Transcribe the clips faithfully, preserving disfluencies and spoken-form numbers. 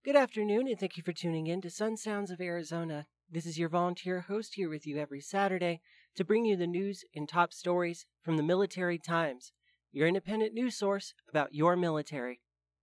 Good afternoon, and thank you for tuning in to Sun Sounds of Arizona. This is your volunteer host here with you every Saturday to bring you the news and top stories from the Military Times, your independent news source about your military.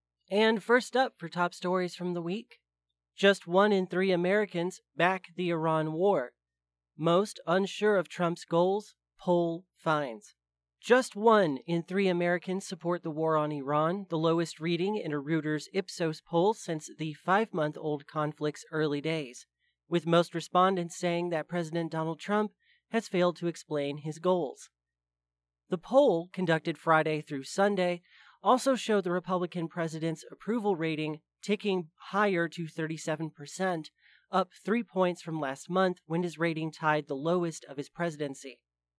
And first up for top stories from the week, just one in three Americans back the Iran war. Most unsure of Trump's goals, poll finds. Just one in three Americans support the war on Iran, the lowest reading in a Reuters Ipsos poll since the five-month-old conflict's early days, with most respondents saying that President Donald Trump has failed to explain his goals. The poll, conducted Friday through Sunday, also showed the Republican president's approval rating ticking higher to thirty-seven percent, up three points from last month when his rating tied the lowest of his presidency.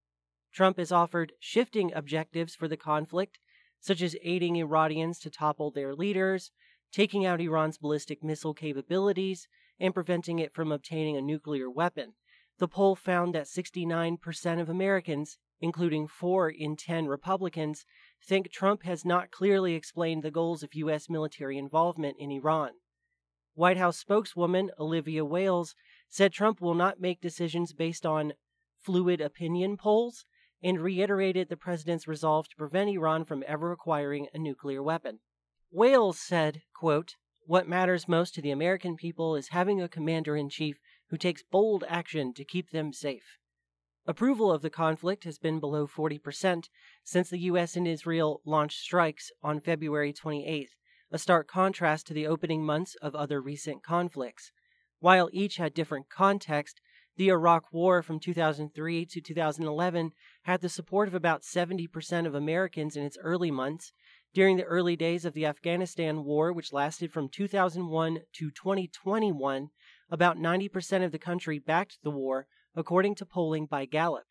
Trump has offered shifting objectives for the conflict, such as aiding Iranians to topple their leaders, taking out Iran's ballistic missile capabilities, and preventing it from obtaining a nuclear weapon. The poll found that sixty-nine percent of Americans, including four in ten Republicans, think Trump has not clearly explained the goals of U S military involvement in Iran. White House spokeswoman Olivia Wales said Trump will not make decisions based on fluid opinion polls, and reiterated the president's resolve to prevent Iran from ever acquiring a nuclear weapon. Wales said, quote, "What matters most to the American people is having a commander-in-chief who takes bold action to keep them safe." Approval of the conflict has been below forty percent since the U S and Israel launched strikes on February twenty-eighth, a stark contrast to the opening months of other recent conflicts. While each had different context, the Iraq War from two thousand three to two thousand eleven had the support of about seventy percent of Americans in its early months. During the early days of the Afghanistan War, which lasted from two thousand one to twenty twenty-one, about ninety percent of the country backed the war, according to polling by Gallup.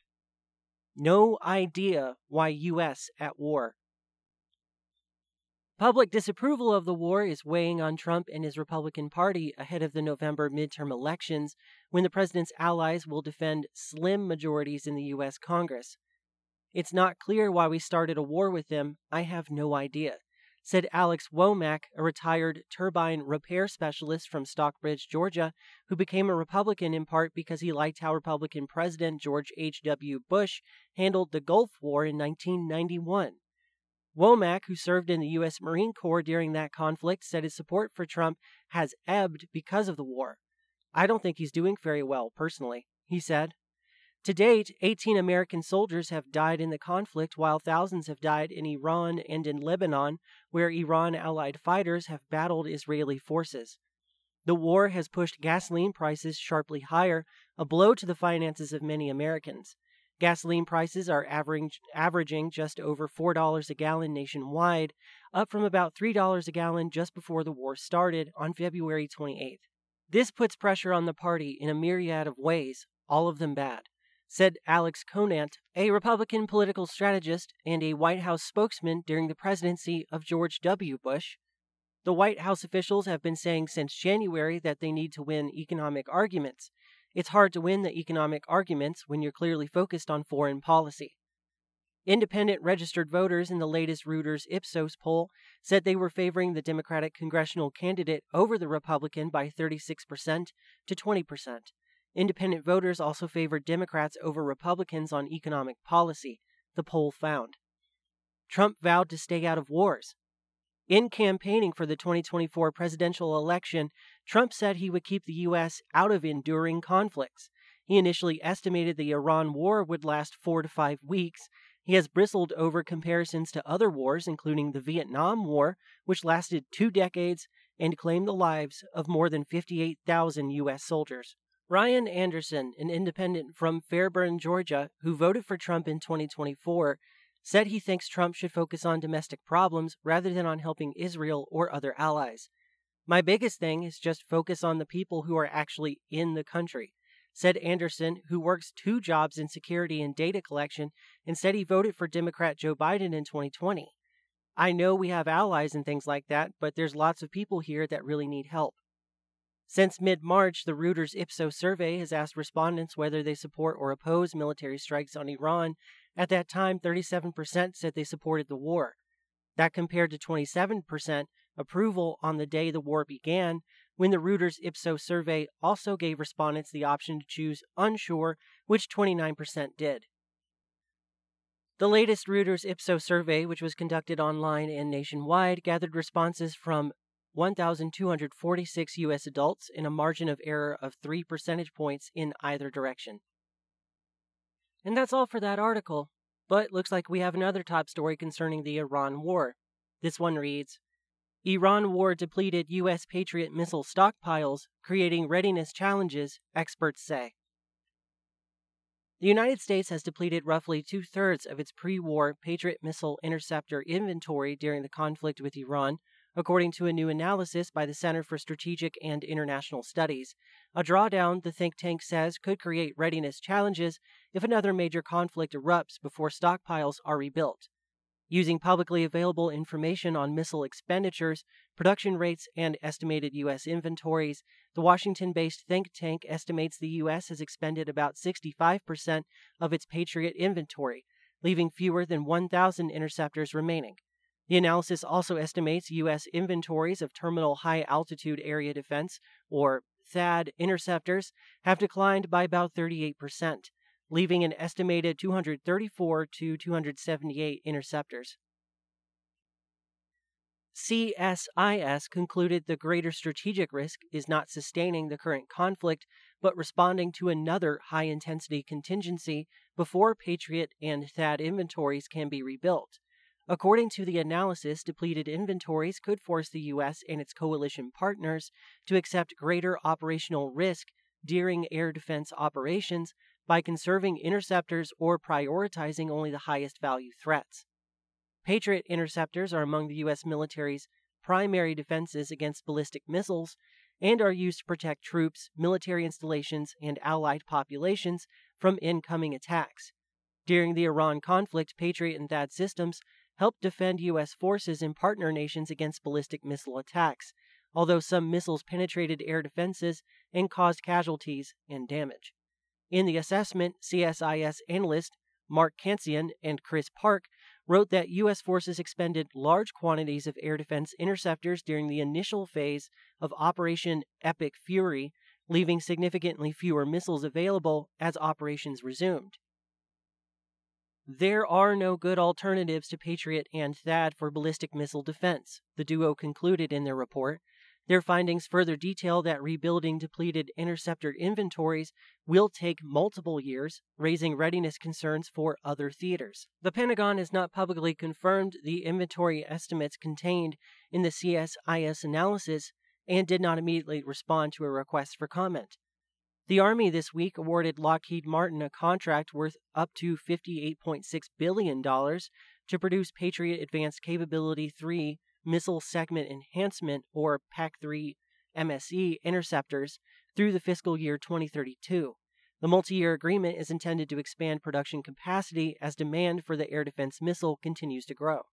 No idea why U S at war. Public disapproval of the war is weighing on Trump and his Republican Party ahead of the November midterm elections, when the president's allies will defend slim majorities in the U S Congress. "It's not clear why we started a war with them. I have no idea," said Alex Womack, a retired turbine repair specialist from Stockbridge, Georgia, who became a Republican in part because he liked how Republican President George H W Bush handled the Gulf War in nineteen ninety-one. Womack, who served in the U S Marine Corps during that conflict, said his support for Trump has ebbed because of the war. "I don't think he's doing very well, personally," he said. To date, eighteen American soldiers have died in the conflict, while thousands have died in Iran and in Lebanon, where Iran-allied fighters have battled Israeli forces. The war has pushed gasoline prices sharply higher, a blow to the finances of many Americans. Gasoline prices are averaging, averaging just over four dollars a gallon nationwide, up from about three dollars a gallon just before the war started on February twenty-eighth. "This puts pressure on the party in a myriad of ways, all of them bad," said Alex Conant, a Republican political strategist and a White House spokesman during the presidency of George W. Bush. The White House officials have been saying since January that they need to win economic arguments. It's hard to win the economic arguments when you're clearly focused on foreign policy. Independent registered voters in the latest Reuters Ipsos poll said they were favoring the Democratic congressional candidate over the Republican by thirty-six percent to twenty percent. Independent voters also favored Democrats over Republicans on economic policy, the poll found. Trump vowed to stay out of wars. In campaigning for the twenty twenty-four presidential election, Trump said he would keep the U S out of enduring conflicts. He initially estimated the Iran war would last four to five weeks. He has bristled over comparisons to other wars, including the Vietnam War, which lasted two decades and claimed the lives of more than fifty-eight thousand U S soldiers. Ryan Anderson, an independent from Fairburn, Georgia, who voted for Trump in twenty twenty-four, said he thinks Trump should focus on domestic problems rather than on helping Israel or other allies. "My biggest thing is just focus on the people who are actually in the country," said Anderson, who works two jobs in security and data collection, and said he voted for Democrat Joe Biden in twenty twenty. "I know we have allies and things like that, but there's lots of people here that really need help." Since mid-March, the Reuters Ipsos survey has asked respondents whether they support or oppose military strikes on Iran. At that time, thirty-seven percent said they supported the war. That compared to twenty-seven percent approval on the day the war began, when the Reuters Ipsos survey also gave respondents the option to choose unsure, which twenty-nine percent did. The latest Reuters Ipsos survey, which was conducted online and nationwide, gathered responses from one thousand two hundred forty-six U S adults in a margin of error of three percentage points in either direction. And that's all for that article. But looks like we have another top story concerning the Iran war. This one reads, Iran war depleted U S Patriot missile stockpiles, creating readiness challenges, experts say. The United States has depleted roughly two-thirds of its pre-war Patriot missile interceptor inventory during the conflict with Iran, according to a new analysis by the Center for Strategic and International Studies. A drawdown, the think tank says, could create readiness challenges if another major conflict erupts before stockpiles are rebuilt. Using publicly available information on missile expenditures, production rates, and estimated U S inventories, the Washington-based think tank estimates the U S has expended about sixty-five percent of its Patriot inventory, leaving fewer than one thousand interceptors remaining. The analysis also estimates U S inventories of Terminal High Altitude Area Defense, or THAAD, interceptors have declined by about thirty-eight percent, leaving an estimated two hundred thirty-four to two hundred seventy-eight interceptors. C S I S concluded the greater strategic risk is not sustaining the current conflict, but responding to another high-intensity contingency before Patriot and THAAD inventories can be rebuilt. According to the analysis, depleted inventories could force the U S and its coalition partners to accept greater operational risk during air defense operations by conserving interceptors or prioritizing only the highest value threats. Patriot interceptors are among the U S military's primary defenses against ballistic missiles and are used to protect troops, military installations, and allied populations from incoming attacks. During the Iran conflict, Patriot and THAAD systems helped defend U S forces in partner nations against ballistic missile attacks, although some missiles penetrated air defenses and caused casualties and damage. In the assessment, C S I S analysts Mark Kansian and Chris Park wrote that U S forces expended large quantities of air defense interceptors during the initial phase of Operation Epic Fury, leaving significantly fewer missiles available as operations resumed. There are no good alternatives to Patriot and THAAD for ballistic missile defense, the duo concluded in their report. Their findings further detail that rebuilding depleted interceptor inventories will take multiple years, raising readiness concerns for other theaters. The Pentagon has not publicly confirmed the inventory estimates contained in the C S I S analysis and did not immediately respond to a request for comment. The Army this week awarded Lockheed Martin a contract worth up to fifty-eight point six billion dollars to produce Patriot Advanced Capability three Missile Segment Enhancement, or PAC three M S E, interceptors through the fiscal year twenty thirty-two. The multi-year agreement is intended to expand production capacity as demand for the air defense missile continues to grow.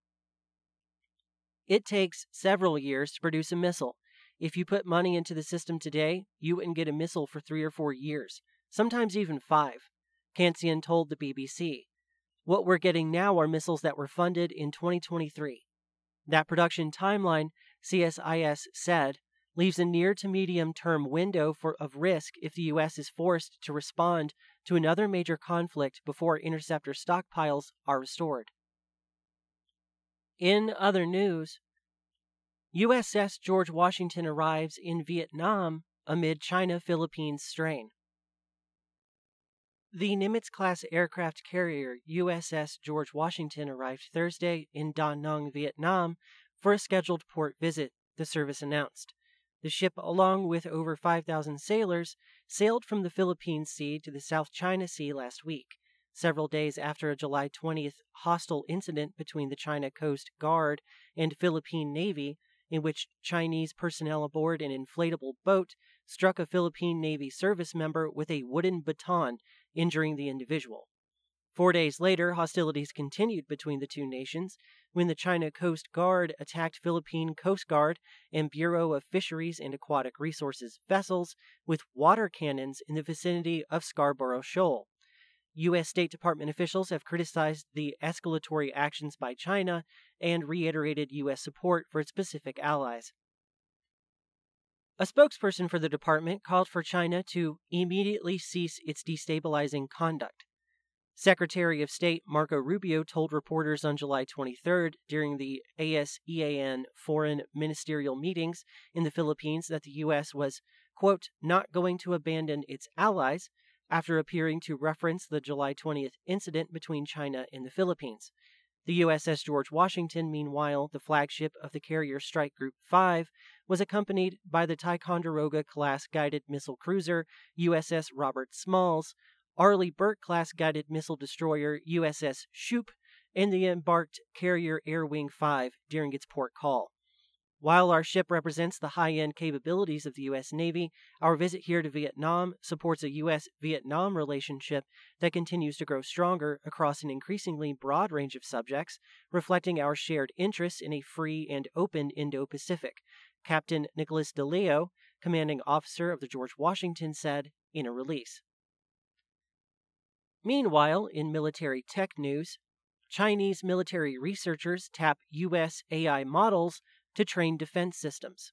It takes several years to produce a missile. If you put money into the system today, you wouldn't get a missile for three or four years, sometimes even five, Kansian told the B B C. What we're getting now are missiles that were funded in twenty twenty-three. That production timeline, C S I S said, leaves a near to medium-term window for, of risk if the U S is forced to respond to another major conflict before interceptor stockpiles are restored. In other news, U S S George Washington arrives in Vietnam amid China-Philippines strain. The Nimitz-class aircraft carrier U S S George Washington arrived Thursday in Da Nang, Vietnam, for a scheduled port visit, the service announced. The ship, along with over five thousand sailors, sailed from the Philippine Sea to the South China Sea last week, several days after a July twentieth hostile incident between the China Coast Guard and Philippine Navy, in which Chinese personnel aboard an inflatable boat struck a Philippine Navy service member with a wooden baton, injuring the individual. Four days later, hostilities continued between the two nations when the China Coast Guard attacked Philippine Coast Guard and Bureau of Fisheries and Aquatic Resources vessels with water cannons in the vicinity of Scarborough Shoal. U S State Department officials have criticized the escalatory actions by China and reiterated U S support for its Pacific allies. A spokesperson for the department called for China to immediately cease its destabilizing conduct. Secretary of State Marco Rubio told reporters on July twenty-third during the ASEAN foreign ministerial meetings in the Philippines that the U S was, quote, not going to abandon its allies after appearing to reference the July twentieth incident between China and the Philippines. The U S S George Washington, meanwhile, the flagship of the carrier Strike Group five, was accompanied by the Ticonderoga-class guided missile cruiser U S S Robert Smalls, Arleigh Burke-class guided missile destroyer U S S Shoup, and the embarked carrier Air Wing five during its port call. While our ship represents the high-end capabilities of the U S Navy, our visit here to Vietnam supports a U S Vietnam relationship that continues to grow stronger across an increasingly broad range of subjects, reflecting our shared interests in a free and open Indo-Pacific, Captain Nicholas DeLeo, commanding officer of the George Washington, said in a release. Meanwhile, in military tech news, Chinese military researchers tap U S A I models to train defense systems.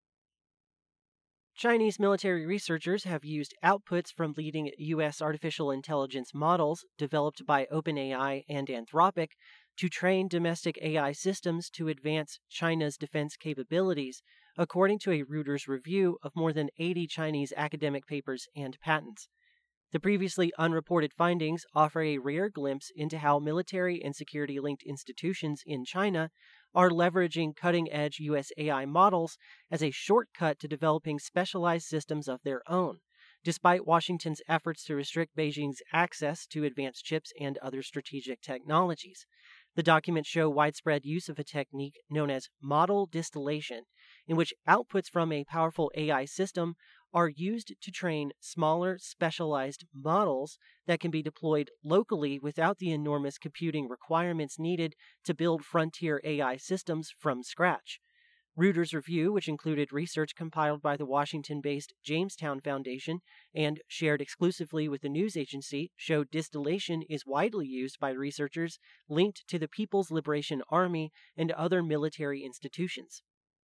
Chinese military researchers have used outputs from leading U S artificial intelligence models developed by OpenAI and Anthropic to train domestic A I systems to advance China's defense capabilities, according to a Reuters review of more than eighty Chinese academic papers and patents. The previously unreported findings offer a rare glimpse into how military and security-linked institutions in China are leveraging cutting-edge U S A I models as a shortcut to developing specialized systems of their own, despite Washington's efforts to restrict Beijing's access to advanced chips and other strategic technologies. The documents show widespread use of a technique known as model distillation, in which outputs from a powerful A I system are used to train smaller, specialized models that can be deployed locally without the enormous computing requirements needed to build frontier A I systems from scratch. Reuters' review, which included research compiled by the Washington-based Jamestown Foundation and shared exclusively with the news agency, showed distillation is widely used by researchers linked to the People's Liberation Army and other military institutions.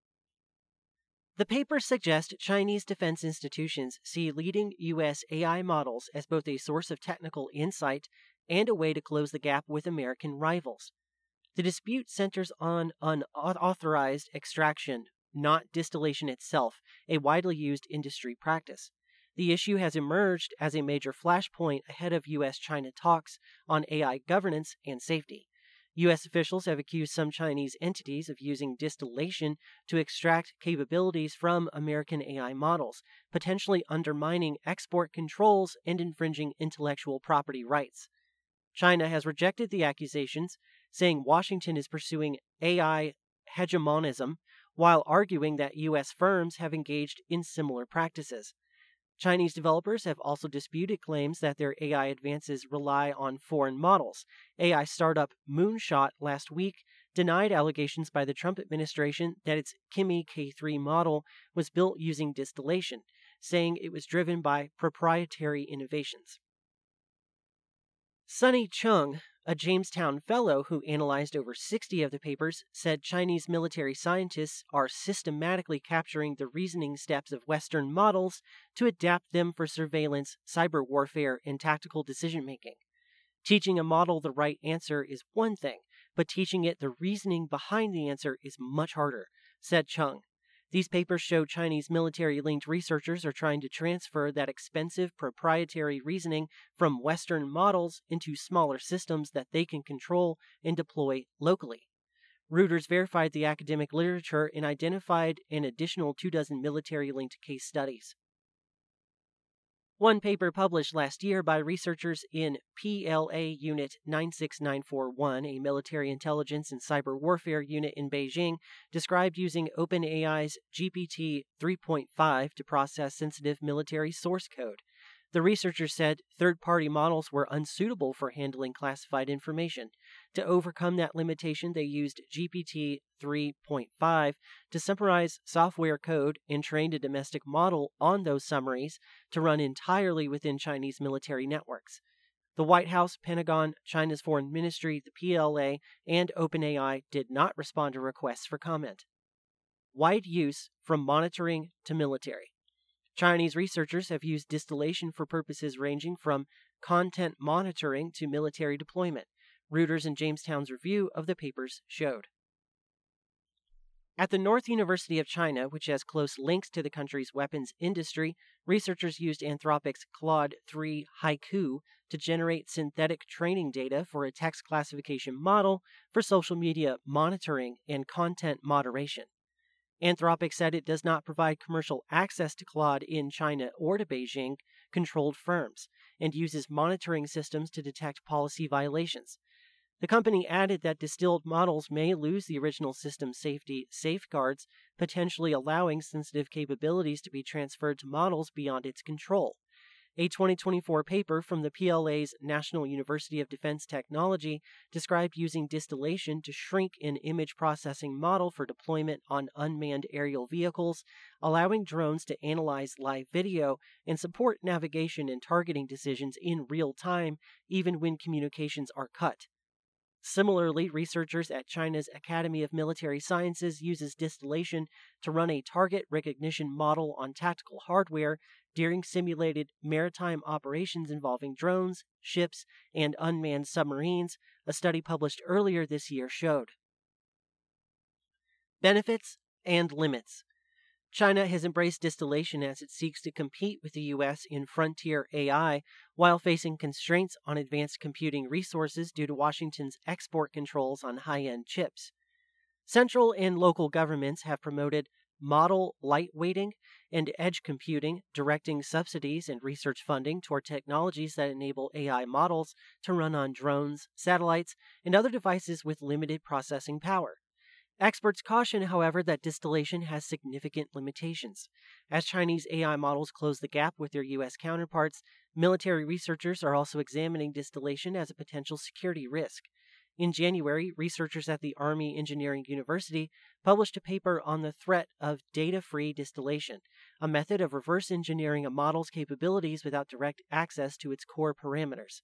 The paper suggests Chinese defense institutions see leading U S A I models as both a source of technical insight and a way to close the gap with American rivals. The dispute centers on unauthorized extraction, not distillation itself, a widely used industry practice. The issue has emerged as a major flashpoint ahead of U S China talks on A I governance and safety. U S officials have accused some Chinese entities of using distillation to extract capabilities from American A I models, potentially undermining export controls and infringing intellectual property rights. China has rejected the accusations, saying Washington is pursuing A I hegemonism, while arguing that U S firms have engaged in similar practices. Chinese developers have also disputed claims that their A I advances rely on foreign models. A I startup Moonshot last week denied allegations by the Trump administration that its Kimi K three model was built using distillation, saying it was driven by proprietary innovations. Sunny Chung, a Jamestown fellow who analyzed over sixty of the papers, said Chinese military scientists are systematically capturing the reasoning steps of Western models to adapt them for surveillance, cyber warfare, and tactical decision-making. Teaching a model the right answer is one thing, but teaching it the reasoning behind the answer is much harder, said Chung. These papers show Chinese military-linked researchers are trying to transfer that expensive proprietary reasoning from Western models into smaller systems that they can control and deploy locally. Reuters verified the academic literature and identified an additional two dozen military-linked case studies. One paper published last year by researchers in P L A Unit nine six nine four one, a military intelligence and cyber warfare unit in Beijing, described using OpenAI's G P T three point five to process sensitive military source code. The researchers said third-party models were unsuitable for handling classified information. To overcome that limitation, they used G P T three point five to summarize software code and trained a domestic model on those summaries to run entirely within Chinese military networks. The White House, Pentagon, China's Foreign Ministry, the P L A, and OpenAI did not respond to requests for comment. wide use from monitoring to military. Chinese researchers have used distillation for purposes ranging from content monitoring to military deployment, Reuters and Jamestown's review of the papers showed. At the North University of China, which has close links to the country's weapons industry, researchers used Anthropic's Claude three Haiku to generate synthetic training data for a text classification model for social media monitoring and content moderation. Anthropic said it does not provide commercial access to Claude in China or to Beijing-controlled firms, and uses monitoring systems to detect policy violations. The company added that distilled models may lose the original system's safety safeguards, potentially allowing sensitive capabilities to be transferred to models beyond its control. A twenty twenty-four paper from the P L A's National University of Defense Technology described using distillation to shrink an image processing model for deployment on unmanned aerial vehicles, allowing drones to analyze live video and support navigation and targeting decisions in real time, even when communications are cut. Similarly, researchers at China's Academy of Military Sciences uses distillation to run a target recognition model on tactical hardware during simulated maritime operations involving drones, ships, and unmanned submarines, a study published earlier this year showed. Benefits and limits. China has embraced distillation as it seeks to compete with the U S in frontier A I while facing constraints on advanced computing resources due to Washington's export controls on high-end chips. Central and local governments have promoted model lightweighting and edge computing, directing subsidies and research funding toward technologies that enable A I models to run on drones, satellites, and other devices with limited processing power. Experts caution, however, that distillation has significant limitations. As Chinese A I models close the gap with their U S counterparts, military researchers are also examining distillation as a potential security risk. In January, researchers at the Army Engineering University published a paper on the threat of data-free distillation, a method of reverse engineering a model's capabilities without direct access to its core parameters.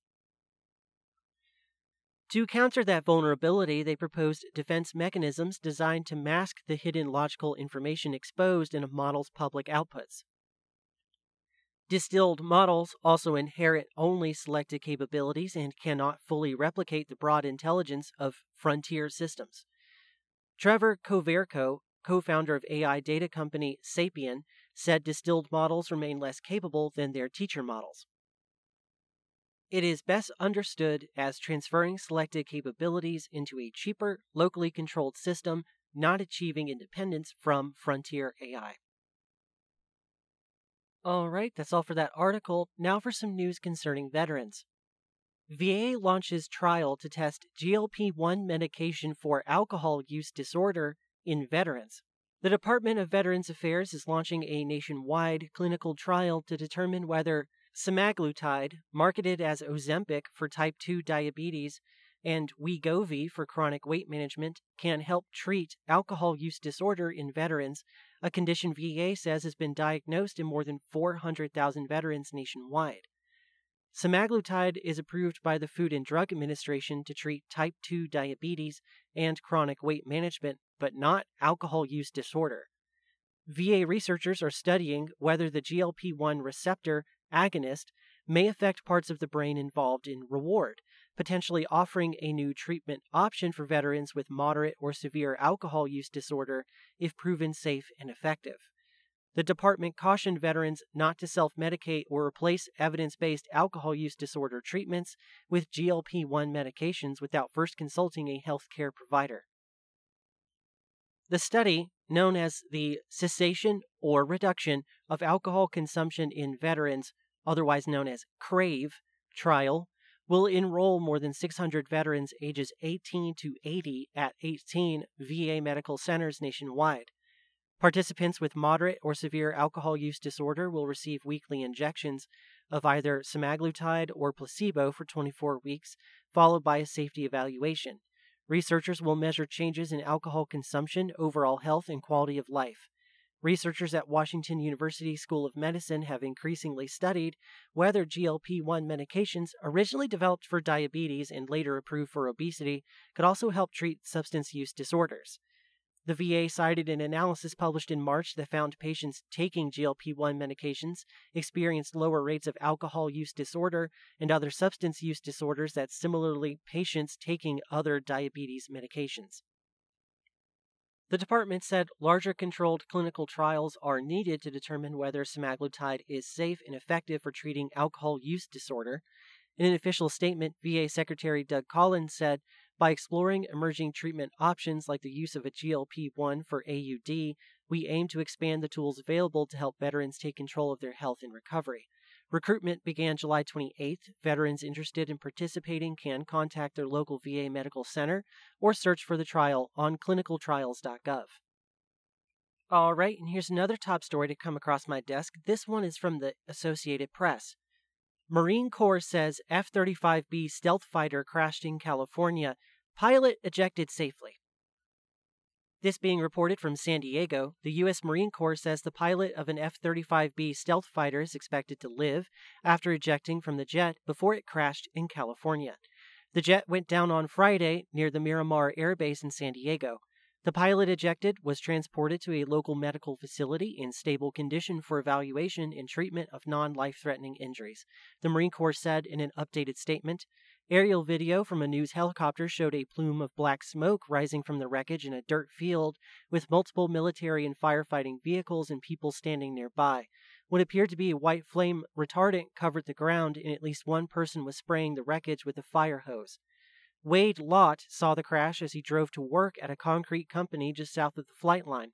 To counter that vulnerability, they proposed defense mechanisms designed to mask the hidden logical information exposed in a model's public outputs. Distilled models also inherit only selected capabilities and cannot fully replicate the broad intelligence of frontier systems. Trevor Koverko, co-founder of A I data company Sapien, said distilled models remain less capable than their teacher models. It is best understood as transferring selected capabilities into a cheaper, locally controlled system, not achieving independence from frontier A I. All right, that's all for that article. Now for some news concerning veterans. V A launches trial to test G L P one medication for alcohol use disorder in veterans. The Department of Veterans Affairs is launching a nationwide clinical trial to determine whether semaglutide, marketed as Ozempic for type two diabetes, and Wegovy for chronic weight management, can help treat alcohol use disorder in veterans, a condition V A says has been diagnosed in more than four hundred thousand veterans nationwide. Semaglutide is approved by the Food and Drug Administration to treat type two diabetes and chronic weight management, but not alcohol use disorder. V A researchers are studying whether the G L P one receptor agonist may affect parts of the brain involved in reward, potentially offering a new treatment option for veterans with moderate or severe alcohol use disorder if proven safe and effective. The department cautioned veterans not to self-medicate or replace evidence-based alcohol use disorder treatments with G L P one medications without first consulting a healthcare provider. The study, known as the Cessation or Reduction of Alcohol Consumption in Veterans, otherwise known as CRAVE, trial, will enroll more than six hundred veterans ages eighteen to eighty at eighteen V A medical centers nationwide. Participants with moderate or severe alcohol use disorder will receive weekly injections of either semaglutide or placebo for twenty-four weeks, followed by a safety evaluation. Researchers will measure changes in alcohol consumption, overall health, and quality of life. Researchers at Washington University School of Medicine have increasingly studied whether G L P one medications, originally developed for diabetes and later approved for obesity, could also help treat substance use disorders. The V A cited an analysis published in March that found patients taking G L P one medications experienced lower rates of alcohol use disorder and other substance use disorders than similarly patients taking other diabetes medications. The department said larger controlled clinical trials are needed to determine whether semaglutide is safe and effective for treating alcohol use disorder. In an official statement, V A Secretary Doug Collins said, by exploring emerging treatment options like the use of a G L P one for A U D, we aim to expand the tools available to help veterans take control of their health and recovery. Recruitment began July twenty-eighth. Veterans interested in participating can contact their local V A medical center or search for the trial on clinical trials dot gov. All right, and here's another top story to come across my desk. This one is from the Associated Press. Marine Corps says F thirty-five B stealth fighter crashed in California. Pilot ejected safely. This being reported from San Diego, the U S Marine Corps says the pilot of an F thirty-five B stealth fighter is expected to live after ejecting from the jet before it crashed in California. The jet went down on Friday near the Miramar Air Base in San Diego. The pilot ejected was transported to a local medical facility in stable condition for evaluation and treatment of non-life-threatening injuries, the Marine Corps said in an updated statement. Aerial video from a news helicopter showed a plume of black smoke rising from the wreckage in a dirt field, with multiple military and firefighting vehicles and people standing nearby. What appeared to be a white flame retardant covered the ground, and at least one person was spraying the wreckage with a fire hose. Wade Lott saw the crash as he drove to work at a concrete company just south of the flight line.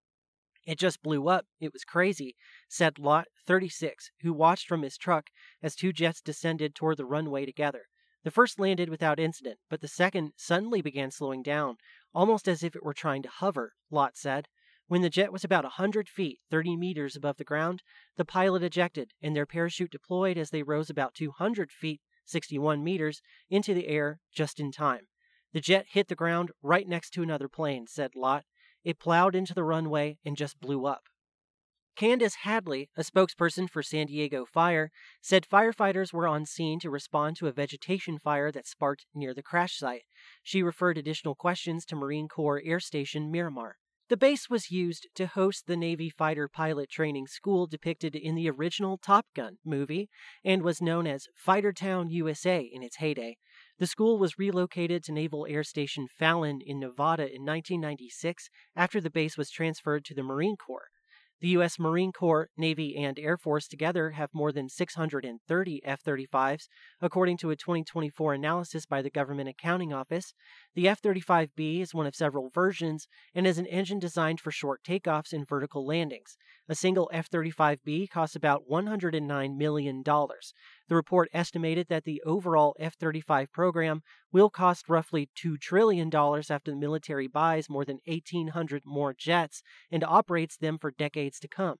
It just blew up. It was crazy, said Lott, thirty-six, who watched from his truck as two jets descended toward the runway together. The first landed without incident, but the second suddenly began slowing down, almost as if it were trying to hover, Lott said. When the jet was about one hundred feet, thirty meters above the ground, the pilot ejected, and their parachute deployed as they rose about two hundred feet, sixty-one meters, into the air just in time. The jet hit the ground right next to another plane, said Lott. It plowed into the runway and just blew up. Candace Hadley, a spokesperson for San Diego Fire, said firefighters were on scene to respond to a vegetation fire that sparked near the crash site. She referred additional questions to Marine Corps Air Station Miramar. The base was used to host the Navy fighter pilot training school depicted in the original Top Gun movie and was known as Fightertown, U S A in its heyday. The school was relocated to Naval Air Station Fallon in Nevada in nineteen ninety-six after the base was transferred to the Marine Corps. The U S Marine Corps, Navy, and Air Force together have more than six hundred thirty F thirty-fives, according to a twenty twenty-four analysis by the Government Accounting Office. The F thirty-five B is one of several versions and is an engine designed for short takeoffs and vertical landings. A single F thirty-five B costs about one hundred nine million dollars. The report estimated that the overall F thirty-five program will cost roughly two trillion dollars after the military buys more than eighteen hundred more jets and operates them for decades to come.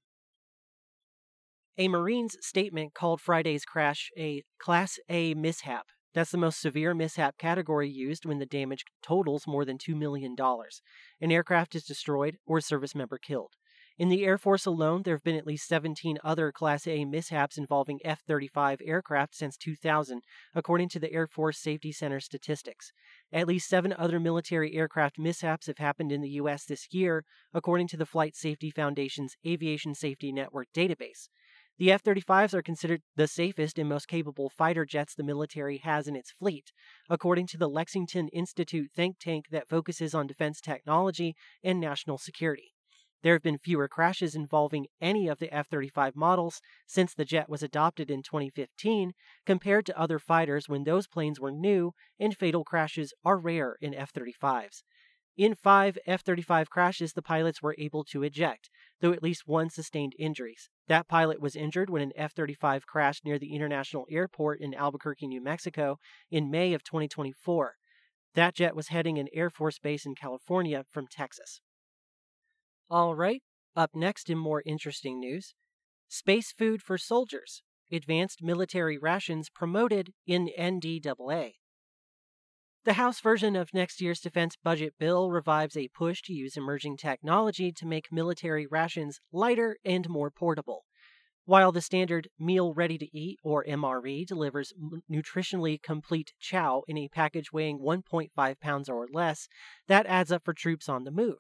A Marine's statement called Friday's crash a Class A mishap. That's the most severe mishap category used when the damage totals more than two million dollars. An aircraft is destroyed or a service member killed. In the Air Force alone, there have been at least seventeen other Class A mishaps involving F thirty-five aircraft since two thousand, according to the Air Force Safety Center statistics. At least seven other military aircraft mishaps have happened in the U S this year, according to the Flight Safety Foundation's Aviation Safety Network database. The F thirty-fives are considered the safest and most capable fighter jets the military has in its fleet, according to the Lexington Institute think tank that focuses on defense technology and national security. There have been fewer crashes involving any of the F thirty-five models since the jet was adopted in twenty fifteen, compared to other fighters when those planes were new, and fatal crashes are rare in F thirty-fives. In five F thirty-five crashes, the pilots were able to eject, though at least one sustained injuries. That pilot was injured when an F thirty-five crashed near the International Airport in Albuquerque, New Mexico, in May of twenty twenty-four. That jet was heading an Air Force base in California from Texas. All right, up next in more interesting news, space food for soldiers, advanced military rations promoted in N D A A. The House version of next year's defense budget bill revives a push to use emerging technology to make military rations lighter and more portable. While the standard Meal Ready to Eat, or M R E, delivers nutritionally complete chow in a package weighing one point five pounds or less, that adds up for troops on the move.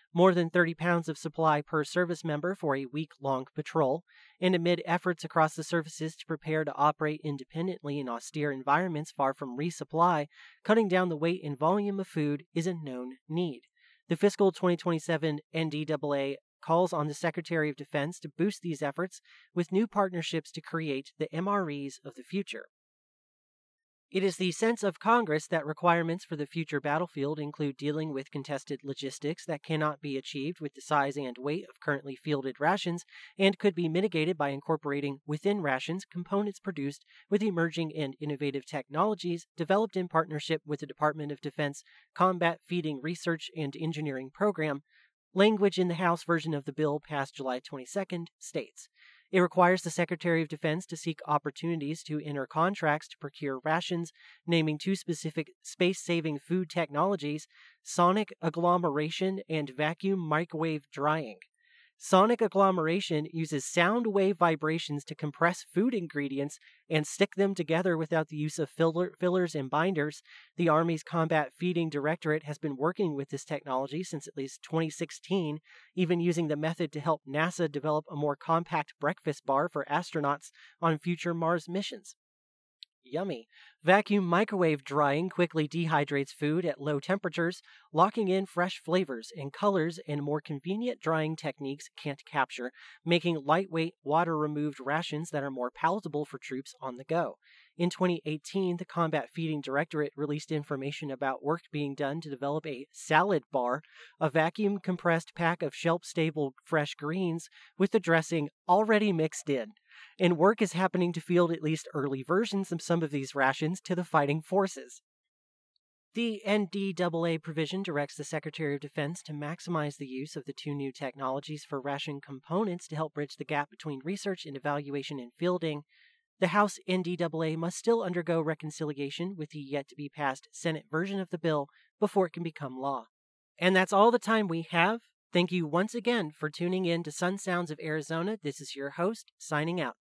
more than thirty pounds of supply per service member for a week-long patrol, and amid efforts across the services to prepare to operate independently in austere environments far from resupply, cutting down the weight and volume of food is a known need. The fiscal twenty twenty-seven N D A A calls on the Secretary of Defense to boost these efforts with new partnerships to create the M R Es of the future. It is the sense of Congress that requirements for the future battlefield include dealing with contested logistics that cannot be achieved with the size and weight of currently fielded rations and could be mitigated by incorporating within rations components produced with emerging and innovative technologies developed in partnership with the Department of Defense Combat Feeding Research and Engineering Program. Language in the House version of the bill passed July twenty-second states, it requires the Secretary of Defense to seek opportunities to enter contracts to procure rations, naming two specific space-saving food technologies, sonic agglomeration and vacuum microwave drying. Sonic agglomeration uses sound wave vibrations to compress food ingredients and stick them together without the use of filler, fillers and binders. The Army's Combat Feeding Directorate has been working with this technology since at least twenty sixteen, even using the method to help NASA develop a more compact breakfast bar for astronauts on future Mars missions. Yummy. Vacuum microwave drying quickly dehydrates food at low temperatures, locking in fresh flavors and colors and more convenient drying techniques can't capture, making lightweight, water-removed rations that are more palatable for troops on the go. In twenty eighteen, the Combat Feeding Directorate released information about work being done to develop a salad bar, a vacuum-compressed pack of shelf-stable fresh greens with the dressing already mixed in. And work is happening to field at least early versions of some of these rations to the fighting forces. The N D A A provision directs the Secretary of Defense to maximize the use of the two new technologies for ration components to help bridge the gap between research and evaluation and fielding. The House N D A A must still undergo reconciliation with the yet-to-be-passed Senate version of the bill before it can become law. And that's all the time we have. Thank you once again for tuning in to Sun Sounds of Arizona. This is your host, signing out.